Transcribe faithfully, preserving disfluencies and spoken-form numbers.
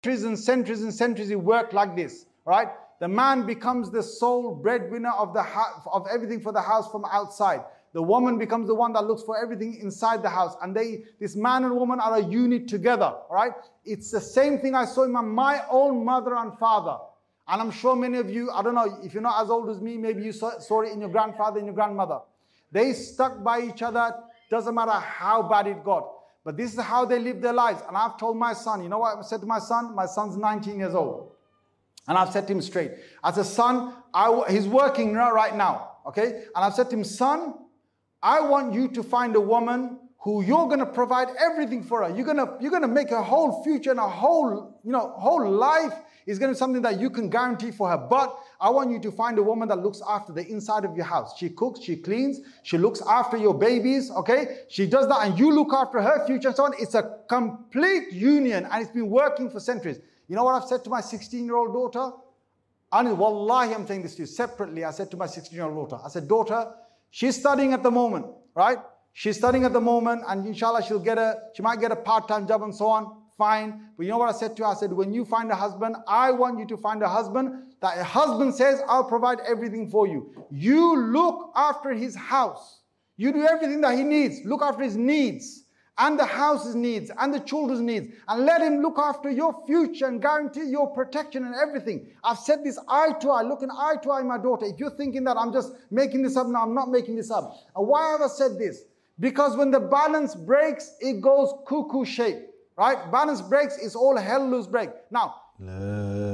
centuries and centuries and centuries it worked like this, right? The man becomes the sole breadwinner of the of everything for the house from outside. The woman becomes the one that looks for everything inside the house. And they, this man and woman are a unit together, right? It's the same thing I saw in my, my own mother and father. And I'm sure many of you, I don't know, if you're not as old as me, maybe you saw, saw it in your grandfather and your grandmother. They stuck by each other, doesn't matter how bad it got. But this is how they live their lives. And I've told my son, you know what I said to my son? My son's nineteen years old. And I've said to him straight, I said, son, I, he's working right now, okay? And I've said to him, son, I want you to find a woman who you're going to provide everything for her. You're going to, you're going to make her whole future and a whole, you know, whole life is going to be something that you can guarantee for her. But I want you to find a woman that looks after the inside of your house. She cooks, she cleans, she looks after your babies, okay? She does that and you look after her future and so on. It's a complete union and it's been working for centuries. You know what I've said to my sixteen-year-old daughter? And wallahi, I'm saying this to you separately. I said to my sixteen-year-old daughter, I said, daughter, she's studying at the moment, right? She's studying at the moment and inshallah she'll get a, she might get a part-time job and so on. Fine. But you know what I said to her? I said, when you find a husband, I want you to find a husband that a husband says, I'll provide everything for you. You look after his house. You do everything that he needs. Look after his needs and the house's needs and the children's needs. And let him look after your future and guarantee your protection and everything. I've said this eye to eye, looking eye to eye, my daughter. If you're thinking that I'm just making this up, no, I'm not making this up. And why have I said this? Because when the balance breaks, it goes cuckoo shape. Right? Balance breaks, it's all hell loose break. Now,